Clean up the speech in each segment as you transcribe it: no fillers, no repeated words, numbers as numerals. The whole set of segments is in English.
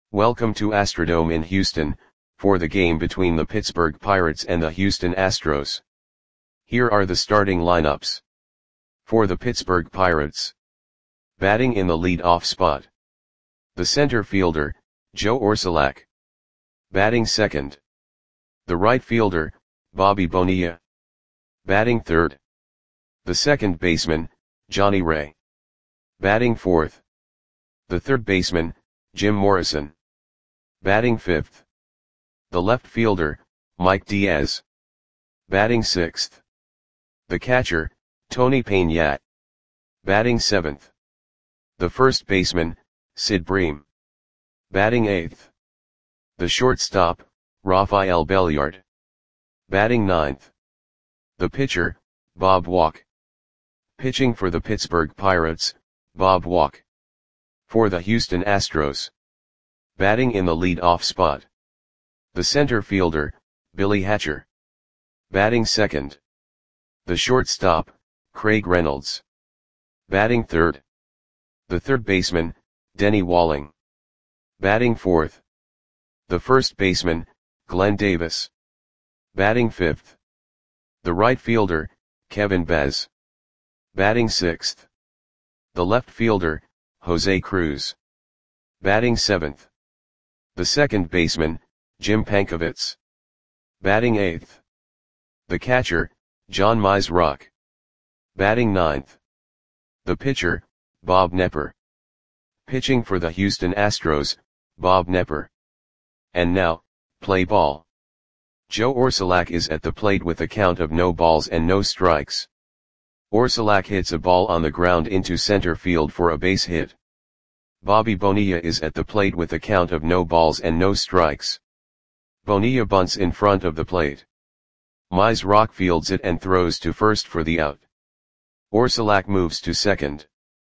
Welcome to Astrodome in Houston, for the game between the Pittsburgh Pirates and the Houston Astros. Here are the starting lineups. For the Pittsburgh Pirates. Batting in the lead-off spot. The center fielder, Joe Orsulak. Batting second. The right fielder, Bobby Bonilla. Batting third. The second baseman, Johnny Ray. Batting fourth. The third baseman, Jim Morrison. Batting fifth. The left fielder, Mike Diaz. Batting sixth. The catcher, Tony Peña. Batting seventh. The first baseman, Sid Bream. Batting eighth. The shortstop, Rafael Belliard. Batting ninth. The pitcher, Bob Walk. Pitching for the Pittsburgh Pirates, Bob Walk. For the Houston Astros. Batting in the lead-off spot. The center fielder, Billy Hatcher. Batting second. The shortstop, Craig Reynolds. Batting third. The third baseman, Denny Walling. Batting fourth. The first baseman, Glenn Davis. Batting fifth. The right fielder, Kevin Bez. Batting sixth. The left fielder, Jose Cruz. Batting seventh. The second baseman, Jim Pankovitz. Batting eighth. The catcher, John Mizrock. Batting ninth. The pitcher, Bob Knepper. Pitching for the Houston Astros, Bob Knepper. And now, play ball. Joe Orsulak is at the plate with a count of no balls and no strikes. Orsulak hits a ball on the ground into center field for a base hit. Bobby Bonilla is at the plate with a count of no balls and no strikes. Bonilla bunts in front of the plate. Mizrock fields it and throws to first for the out. Orsulak moves to second.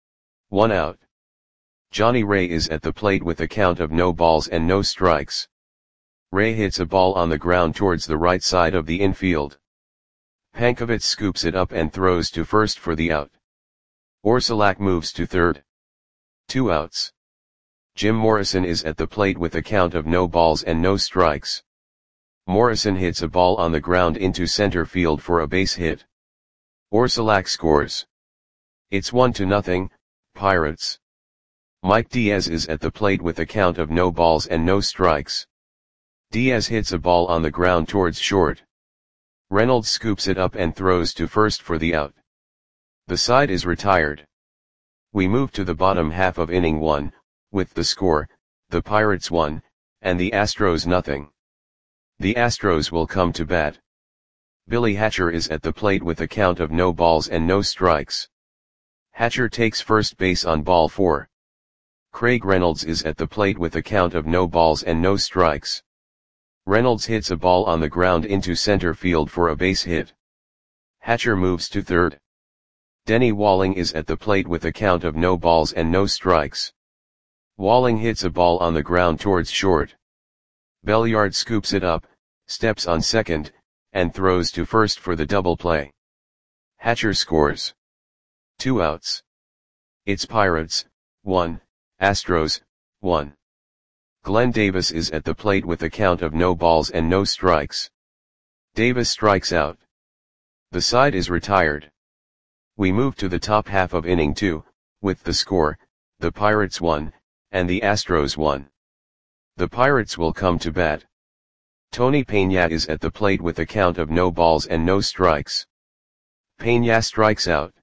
1 out. Johnny Ray is at the plate with a count of no balls and no strikes. Ray hits a ball on the ground towards the right side of the infield. Pankovitz scoops it up and throws to first for the out. Orsulak moves to third. 2 outs. Jim Morrison is at the plate with a count of no balls and no strikes. Morrison hits a ball on the ground into center field for a base hit. Orsulak scores. It's 1-0, Pirates. Mike Diaz is at the plate with a count of no balls and no strikes. Diaz hits a ball on the ground towards short. Reynolds scoops it up and throws to first for the out. The side is retired. We move to the bottom half of inning 1, with the score, the Pirates 1, and the Astros 0. The Astros will come to bat. Billy Hatcher is at the plate with a count of no balls and no strikes. Hatcher takes first base on ball 4. Craig Reynolds is at the plate with a count of no balls and no strikes. Reynolds hits a ball on the ground into center field for a base hit. Hatcher moves to third. Denny Walling is at the plate with a count of no balls and no strikes. Walling hits a ball on the ground towards short. Belliard scoops it up, steps on second, and throws to first for the double play. Hatcher scores. 2 outs. It's Pirates, 1, Astros, 1. Glenn Davis is at the plate with a count of no balls and no strikes. Davis strikes out. The side is retired. We move to the top half of inning 2, with the score, the Pirates 1, and the Astros 1. The Pirates will come to bat. Tony Peña is at the plate with a count of no balls and no strikes. Peña strikes out.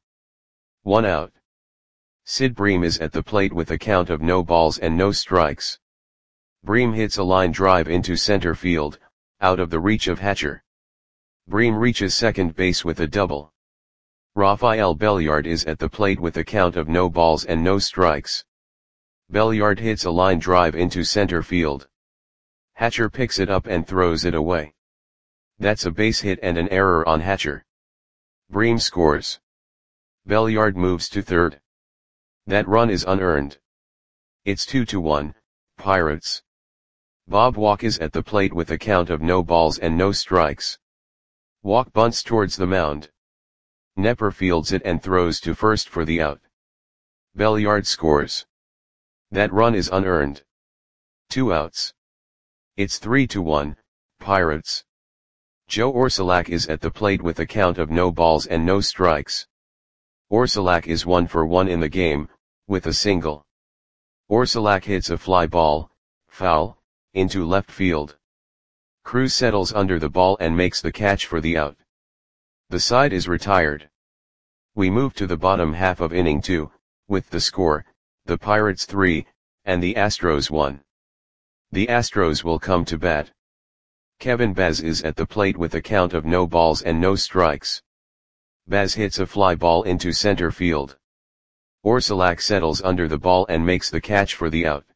1 out. Sid Bream is at the plate with a count of no balls and no strikes. Bream hits a line drive into center field, out of the reach of Hatcher. Bream reaches second base with a double. Rafael Belliard is at the plate with a count of no balls and no strikes. Belliard hits a line drive into center field. Hatcher picks it up and throws it away. That's a base hit and an error on Hatcher. Bream scores. Belliard moves to third. That run is unearned. It's 2-1, Pirates. Bob Walk is at the plate with a count of no balls and no strikes. Walk bunts towards the mound. Knepper fields it and throws to first for the out. Belliard scores. That run is unearned. 2 outs. It's 3-1, Pirates. Joe Orsulak is at the plate with a count of no balls and no strikes. Orsulak is 1 for 1 in the game, with a single. Orsulak hits a fly ball, foul, into left field. Cruz settles under the ball and makes the catch for the out. The side is retired. We move to the bottom half of inning 2, with the score, the Pirates 3, and the Astros 1. The Astros will come to bat. Kevin Baz is at the plate with a count of no balls and no strikes. Baz hits a fly ball into center field. Orsulak settles under the ball and makes the catch for the out.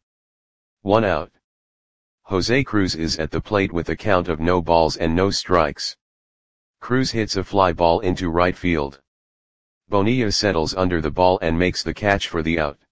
1 out. Jose Cruz is at the plate with a count of no balls and no strikes. Cruz hits a fly ball into right field. Bonilla settles under the ball and makes the catch for the out.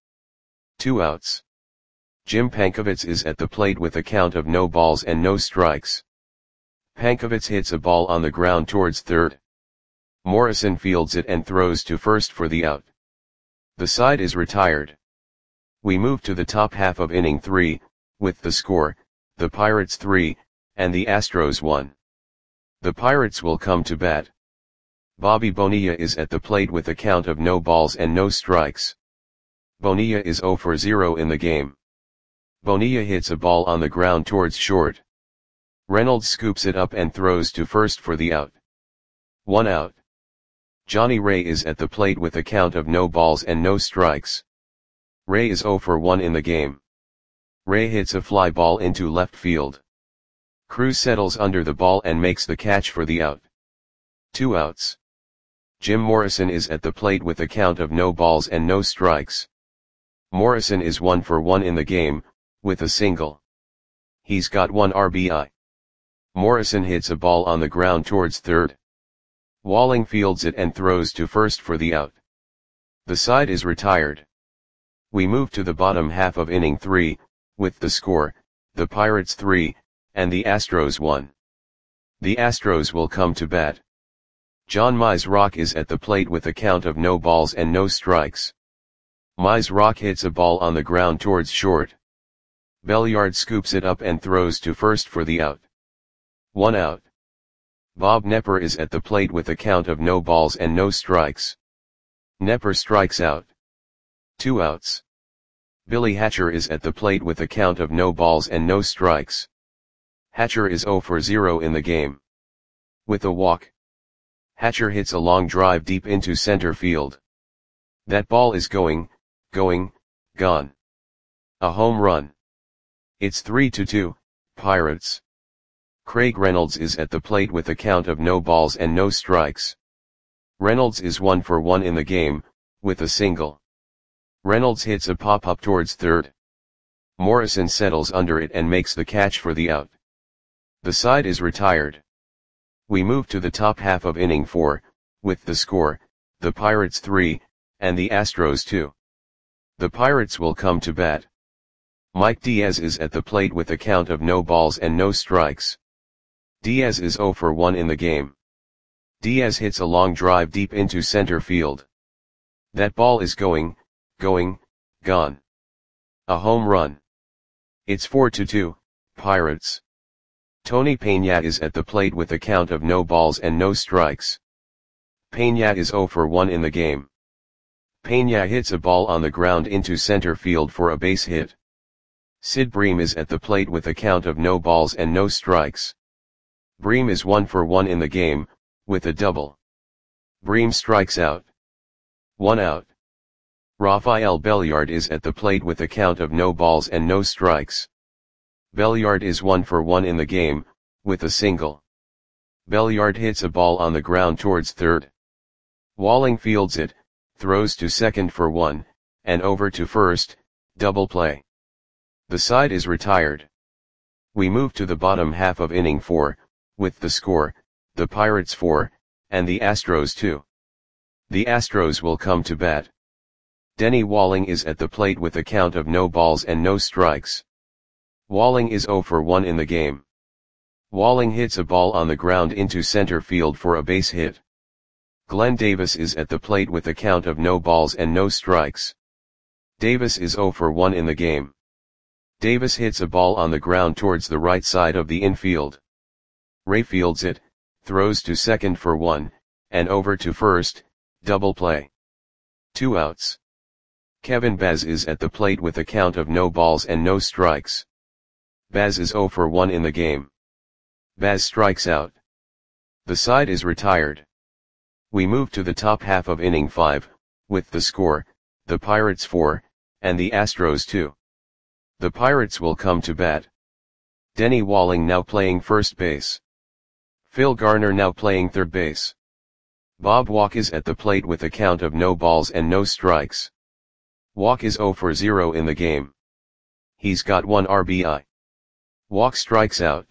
2 outs. Jim Pankovits is at the plate with a count of no balls and no strikes. Pankovits hits a ball on the ground towards third. Morrison fields it and throws to first for the out. The side is retired. We move to the top half of inning 3, with the score, the Pirates 3, and the Astros 1. The Pirates will come to bat. Bobby Bonilla is at the plate with a count of no balls and no strikes. Bonilla is 0 for 0 in the game. Bonilla hits a ball on the ground towards short. Reynolds scoops it up and throws to first for the out. 1 out. Johnny Ray is at the plate with a count of no balls and no strikes. Ray is 0 for 1 in the game. Ray hits a fly ball into left field. Cruz settles under the ball and makes the catch for the out. 2 outs. Jim Morrison is at the plate with a count of no balls and no strikes. Morrison is 1 for 1 in the game, with a single. He's got 1 RBI. Morrison hits a ball on the ground towards third. Walling fields it and throws to first for the out. The side is retired. We move to the bottom half of inning 3, with the score, the Pirates 3, and the Astros 1. The Astros will come to bat. John Mize is at the plate with a count of no balls and no strikes. Mize hits a ball on the ground towards short. Belliard scoops it up and throws to first for the out. 1 out. Bob Knepper is at the plate with a count of no balls and no strikes. Knepper strikes out. 2 outs. Billy Hatcher is at the plate with a count of no balls and no strikes. Hatcher is 0 for 0 in the game. With a walk. Hatcher hits a long drive deep into center field. That ball is gone. A home run. It's 3-2, Pirates. Craig Reynolds is at the plate with a count of no balls and no strikes. Reynolds is 1 for 1 in the game, with a single. Reynolds hits a pop-up towards third. Morrison settles under it and makes the catch for the out. The side is retired. We move to the top half of inning 4, with the score, the Pirates 3, and the Astros 2. The Pirates will come to bat. Mike Diaz is at the plate with a count of no balls and no strikes. Diaz is 0 for 1 in the game. Diaz hits a long drive deep into center field. That ball is gone. A home run. It's 4-2, Pirates. Tony Peña is at the plate with a count of no balls and no strikes. Peña is 0 for 1 in the game. Peña hits a ball on the ground into center field for a base hit. Sid Bream is at the plate with a count of no balls and no strikes. Bream is 1 for 1 in the game, with a double. Bream strikes out. 1 out. Rafael Belliard is at the plate with a count of no balls and no strikes. Belliard is 1 for 1 in the game, with a single. Belliard hits a ball on the ground towards third. Walling fields it, throws to second for 1, and over to first, double play. The side is retired. We move to the bottom half of inning 4, with the score, the Pirates 4, and the Astros 2. The Astros will come to bat. Denny Walling is at the plate with a count of no balls and no strikes. Walling is 0 for 1 in the game. Walling hits a ball on the ground into center field for a base hit. Glenn Davis is at the plate with a count of no balls and no strikes. Davis is 0 for 1 in the game. Davis hits a ball on the ground towards the right side of the infield. Ray fields it, throws to second for 1, and over to first, double play. 2 outs. Kevin Baz is at the plate with a count of no balls and no strikes. Baz is 0 for 1 in the game. Baz strikes out. The side is retired. We move to the top half of inning 5, with the score, the Pirates 4, and the Astros 2. The Pirates will come to bat. Denny Walling now playing first base. Phil Garner now playing third base. Bob Walk is at the plate with a count of no balls and no strikes. Walk is 0 for 0 in the game. He's got 1 RBI. Walk strikes out.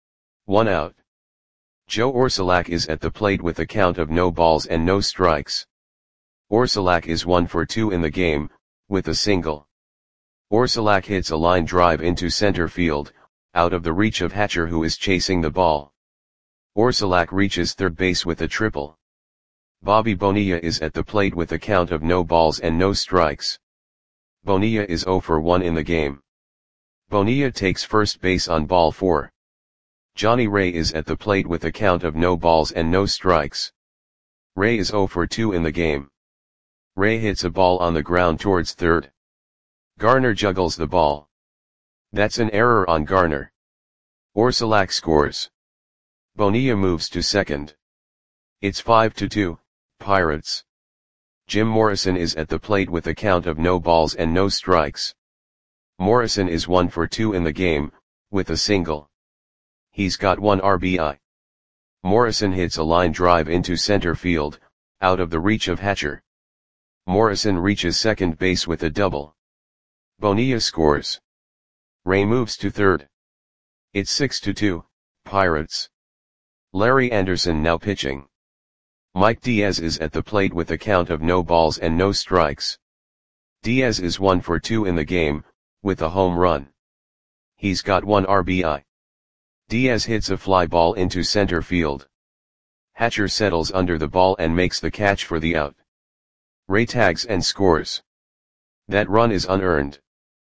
1 out. Joe Orsulak is at the plate with a count of no balls and no strikes. Orsulak is 1 for 2 in the game, with a single. Orsulak hits a line drive into center field, out of the reach of Hatcher, who is chasing the ball. Orsulak reaches third base with a triple. Bobby Bonilla is at the plate with a count of no balls and no strikes. Bonilla is 0 for 1 in the game. Bonilla takes first base on ball 4. Johnny Ray is at the plate with a count of no balls and no strikes. Ray is 0 for 2 in the game. Ray hits a ball on the ground towards third. Garner juggles the ball. That's an error on Garner. Orsulak scores. Bonilla moves to second. It's 5-2, Pirates. Jim Morrison is at the plate with a count of no balls and no strikes. Morrison is 1 for 2 in the game, with a single. He's got 1 RBI. Morrison hits a line drive into center field, out of the reach of Hatcher. Morrison reaches second base with a double. Bonilla scores. Ray moves to third. It's 6-2, Pirates. Larry Anderson now pitching. Mike Diaz is at the plate with a count of no balls and no strikes. Diaz is 1 for 2 in the game, with a home run. He's got 1 RBI. Diaz hits a fly ball into center field. Hatcher settles under the ball and makes the catch for the out. Ray tags and scores. That run is unearned.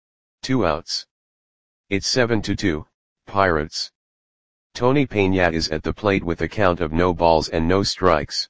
2 outs. It's 7-2, Pirates. Tony Peña is at the plate with a count of no balls and no strikes.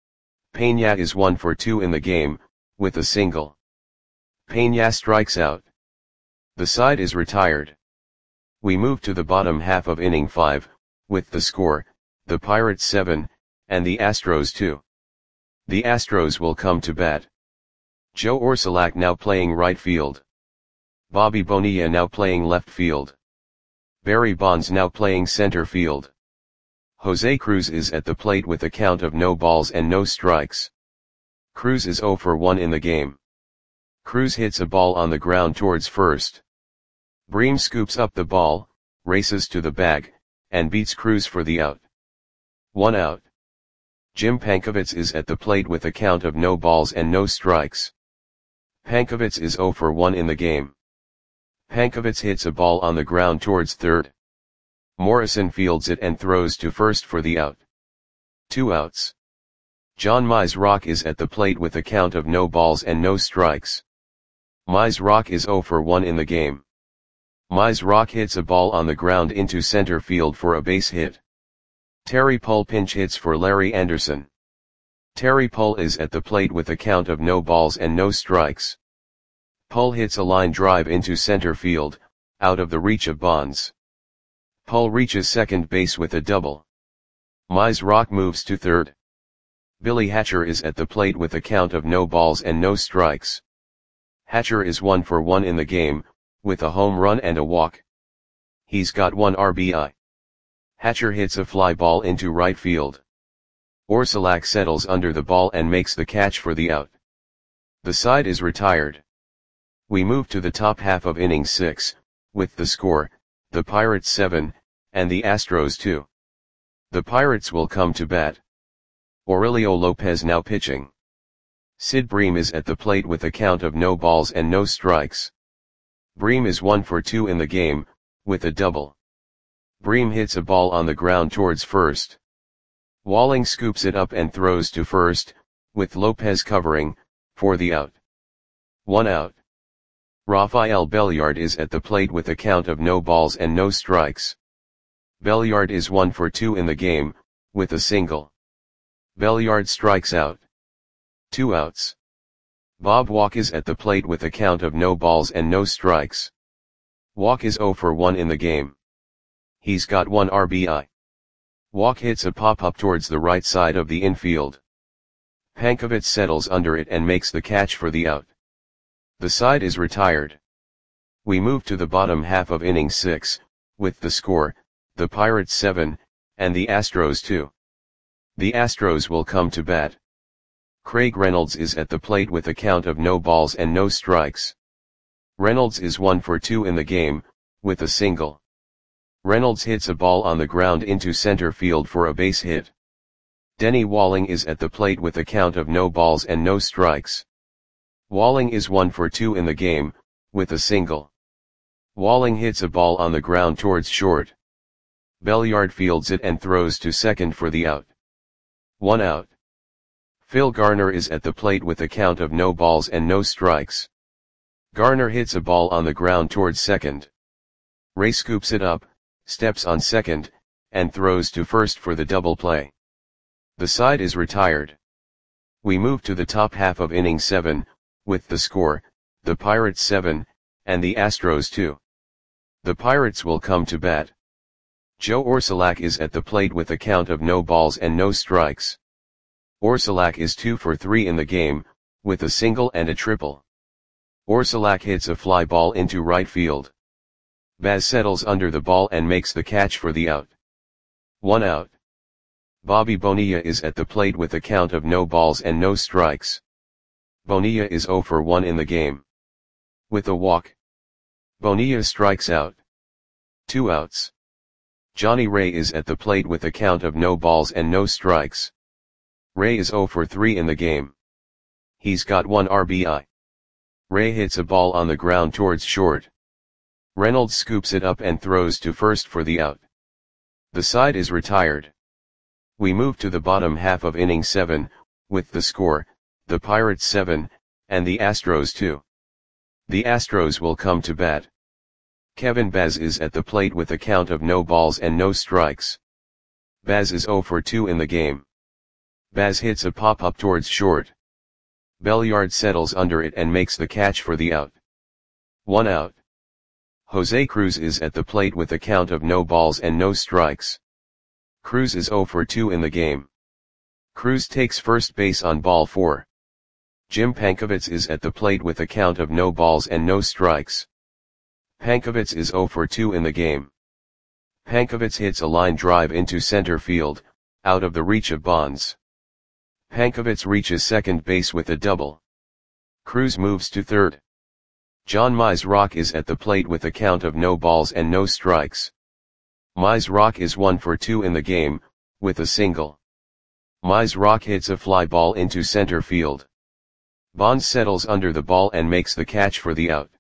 Peña is 1 for 2 in the game, with a single. Peña strikes out. The side is retired. We move to the bottom half of inning 5, with the score, the Pirates 7, and the Astros 2. The Astros will come to bat. Joe Orsulak now playing right field. Bobby Bonilla now playing left field. Barry Bonds now playing center field. Jose Cruz is at the plate with a count of no balls and no strikes. Cruz is 0 for 1 in the game. Cruz hits a ball on the ground towards first. Bream scoops up the ball, races to the bag, and beats Cruz for the out. 1 out. Jim Pankovits is at the plate with a count of no balls and no strikes. Pankovits is 0 for 1 in the game. Pankovits hits a ball on the ground towards third. Morrison fields it and throws to first for the out. 2 outs. John Mize is at the plate with a count of no balls and no strikes. Mize is 0 for 1 in the game. Mize hits a ball on the ground into center field for a base hit. Terry Pull pinch hits for Larry Anderson. Terry Pull is at the plate with a count of no balls and no strikes. Pull hits a line drive into center field, out of the reach of Bonds. Pull reaches second base with a double. Mize moves to third. Billy Hatcher is at the plate with a count of no balls and no strikes. Hatcher is 1 for 1 in the game, with a home run and a walk. He's got 1 RBI. Hatcher hits a fly ball into right field. Orsulak settles under the ball and makes the catch for the out. The side is retired. We move to the top half of inning 6, with the score, the Pirates 7, and the Astros 2. The Pirates will come to bat. Aurelio Lopez now pitching. Sid Bream is at the plate with a count of no balls and no strikes. Bream is 1 for 2 in the game, with a double. Bream hits a ball on the ground towards first. Walling scoops it up and throws to first, with Lopez covering, for the out. 1 out. Rafael Belliard is at the plate with a count of no balls and no strikes. Belliard is 1 for 2 in the game, with a single. Belliard strikes out. 2 outs. Bob Walk is at the plate with a count of no balls and no strikes. Walk is 0 for 1 in the game. He's got 1 RBI. Walk hits a pop-up towards the right side of the infield. Pankovic settles under it and makes the catch for the out. The side is retired. We move to the bottom half of inning 6, with the score, the Pirates 7, and the Astros 2. The Astros will come to bat. Craig Reynolds is at the plate with a count of no balls and no strikes. Reynolds is 1 for 2 in the game, with a single. Reynolds hits a ball on the ground into center field for a base hit. Denny Walling is at the plate with a count of no balls and no strikes. Walling is 1 for 2 in the game, with a single. Walling hits a ball on the ground towards short. Belliard fields it and throws to second for the out. 1 out. Phil Garner is at the plate with a count of no balls and no strikes. Garner hits a ball on the ground towards second. Ray scoops it up, steps on second, and throws to first for the double play. The side is retired. We move to the top half of inning 7, with the score, the Pirates 7, and the Astros 2. The Pirates will come to bat. Joe Orsulak is at the plate with a count of no balls and no strikes. Orsulak is 2 for 3 in the game, with a single and a triple. Orsulak hits a fly ball into right field. Baz settles under the ball and makes the catch for the out. 1 out. Bobby Bonilla is at the plate with a count of no balls and no strikes. Bonilla is 0 for 1 in the game. With a walk. Bonilla strikes out. 2 outs. Johnny Ray is at the plate with a count of no balls and no strikes. Ray is 0 for 3 in the game. He's got 1 RBI. Ray hits a ball on the ground towards short. Reynolds scoops it up and throws to first for the out. The side is retired. We move to the bottom half of inning 7, with the score, the Pirates 7, and the Astros 2. The Astros will come to bat. Kevin Baz is at the plate with a count of no balls and no strikes. Baz is 0 for 2 in the game. Baz hits a pop-up towards short. Belliard settles under it and makes the catch for the out. 1 out. Jose Cruz is at the plate with a count of no balls and no strikes. Cruz is 0 for 2 in the game. Cruz takes first base on ball 4. Jim Pankovic is at the plate with a count of no balls and no strikes. Pankovic is 0 for 2 in the game. Pankovic hits a line drive into center field, out of the reach of Bonds. Pankovic reaches second base with a double. Cruz moves to third. John Mizrock is at the plate with a count of no balls and no strikes. Mizrock is 1 for 2 in the game, with a single. Mizrock hits a fly ball into center field. Bonds settles under the ball and makes the catch for the out.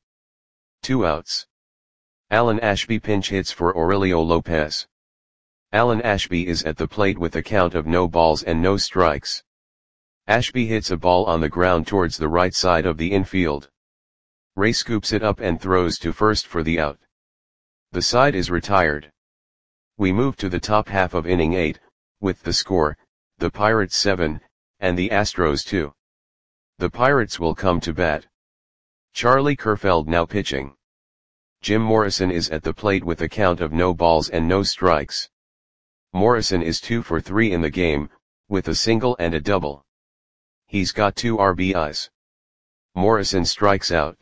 2 outs. Alan Ashby pinch hits for Aurelio Lopez. Alan Ashby is at the plate with a count of no balls and no strikes. Ashby hits a ball on the ground towards the right side of the infield. Ray scoops it up and throws to first for the out. The side is retired. We move to the top half of inning 8, with the score, the Pirates 7, and the Astros 2. The Pirates will come to bat. Charlie Kerfeld now pitching. Jim Morrison is at the plate with a count of no balls and no strikes. Morrison is 2 for 3 in the game, with a single and a double. He's got 2 RBIs. Morrison strikes out.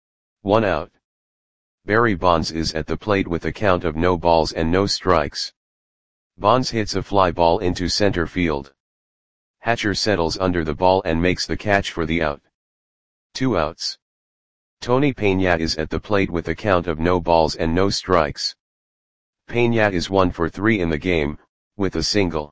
1 out. Barry Bonds is at the plate with a count of no balls and no strikes. Bonds hits a fly ball into center field. Hatcher settles under the ball and makes the catch for the out. 2 outs. Tony Peña is at the plate with a count of no balls and no strikes. Peña is 1 for 3 in the game, with a single.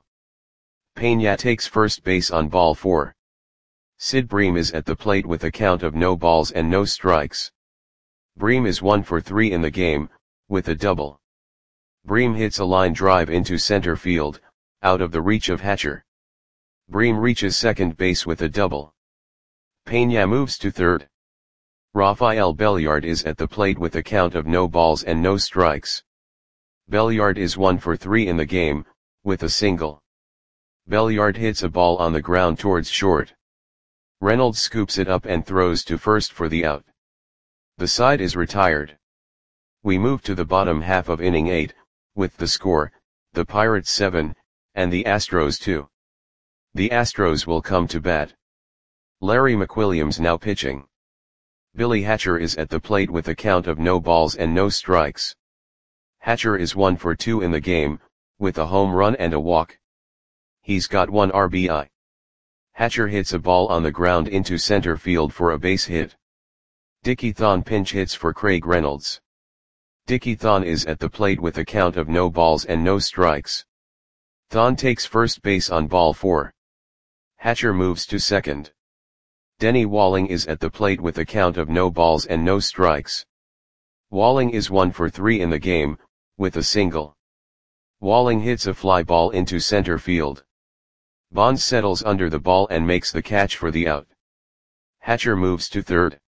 Peña takes first base on ball 4. Sid Bream is at the plate with a count of no balls and no strikes. Bream is 1 for 3 in the game, with a double. Bream hits a line drive into center field, out of the reach of Hatcher. Bream reaches second base with a double. Peña moves to third. Rafael Belliard is at the plate with a count of no balls and no strikes. Belliard is 1 for 3 in the game, with a single. Belliard hits a ball on the ground towards short. Reynolds scoops it up and throws to first for the out. The side is retired. We move to the bottom half of inning 8, with the score, the Pirates 7, and the Astros 2. The Astros will come to bat. Larry McWilliams now pitching. Billy Hatcher is at the plate with a count of no balls and no strikes. Hatcher is 1 for 2 in the game, with a home run and a walk. He's got 1 RBI. Hatcher hits a ball on the ground into center field for a base hit. Dickie Thon pinch hits for Craig Reynolds. Dickie Thon is at the plate with a count of no balls and no strikes. Thon takes first base on ball 4. Hatcher moves to second. Denny Walling is at the plate with a count of no balls and no strikes. Walling is 1 for 3 in the game, with a single. Walling hits a fly ball into center field. Bonds settles under the ball and makes the catch for the out. Hatcher moves to third.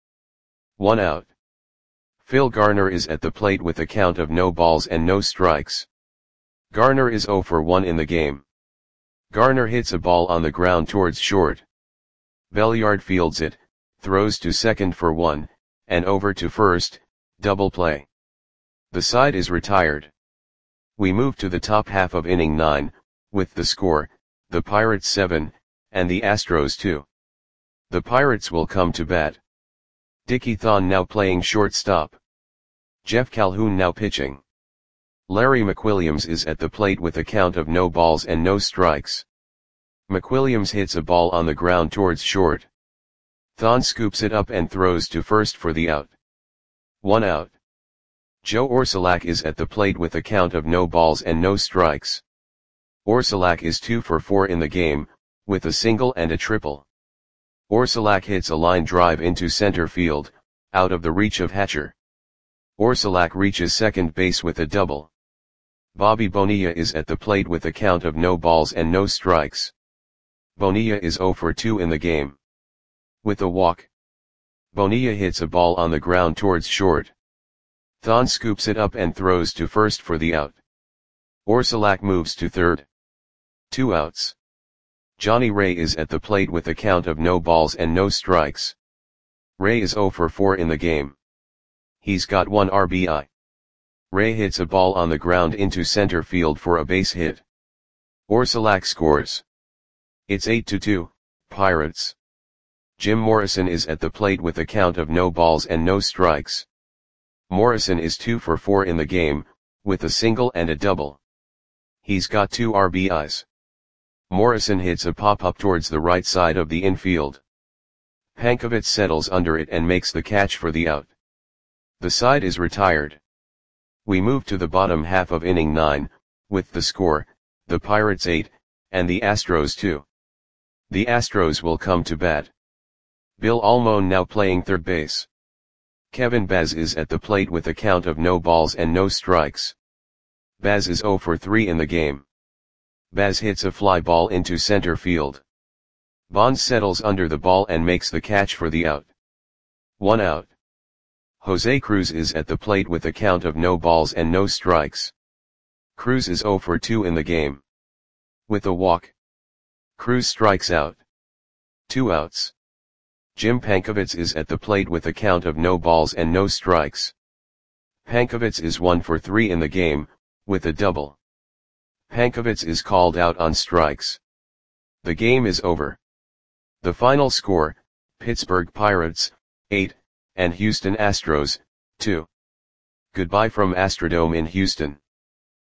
1 out. Phil Garner is at the plate with a count of no balls and no strikes. Garner is 0 for 1 in the game. Garner hits a ball on the ground towards short. Belliard fields it, throws to second for 1, and over to first, double play. The side is retired. We move to the top half of inning 9, with the score, the Pirates 7, and the Astros 2. The Pirates will come to bat. Dickie Thon now playing shortstop. Jeff Calhoun now pitching. Larry McWilliams is at the plate with a count of no balls and no strikes. McWilliams hits a ball on the ground towards short. Thon scoops it up and throws to first for the out. 1 out. Joe Orsulak is at the plate with a count of no balls and no strikes. Orsulak is 2 for 4 in the game, with a single and a triple. Orsulak hits a line drive into center field, out of the reach of Hatcher. Orsulak reaches second base with a double. Bobby Bonilla is at the plate with a count of no balls and no strikes. Bonilla is 0 for 2 in the game. With a walk. Bonilla hits a ball on the ground towards short. Thon scoops it up and throws to first for the out. Orsulak moves to third. 2 outs. Johnny Ray is at the plate with a count of no balls and no strikes. Ray is 0 for 4 in the game. He's got 1 RBI. Ray hits a ball on the ground into center field for a base hit. Orsulak scores. It's 8-2, Pirates. Jim Morrison is at the plate with a count of no balls and no strikes. Morrison is 2 for 4 in the game, with a single and a double. He's got 2 RBIs. Morrison hits a pop-up towards the right side of the infield. Pankovitz settles under it and makes the catch for the out. The side is retired. We move to the bottom half of inning 9, with the score, the Pirates 8, and the Astros 2. The Astros will come to bat. Bill Almon now playing third base. Kevin Baz is at the plate with a count of no balls and no strikes. Baz is 0 for 3 in the game. Baz hits a fly ball into center field. Bonds settles under the ball and makes the catch for the out. 1 out. Jose Cruz is at the plate with a count of no balls and no strikes. Cruz is 0 for 2 in the game. With a walk. Cruz strikes out. 2 outs. Jim Pankovitz is at the plate with a count of no balls and no strikes. Pankovitz is 1 for 3 in the game, with a double. Pankovitz is called out on strikes. The game is over. The final score, Pittsburgh Pirates, 8, and Houston Astros, 2. Goodbye from Astrodome in Houston.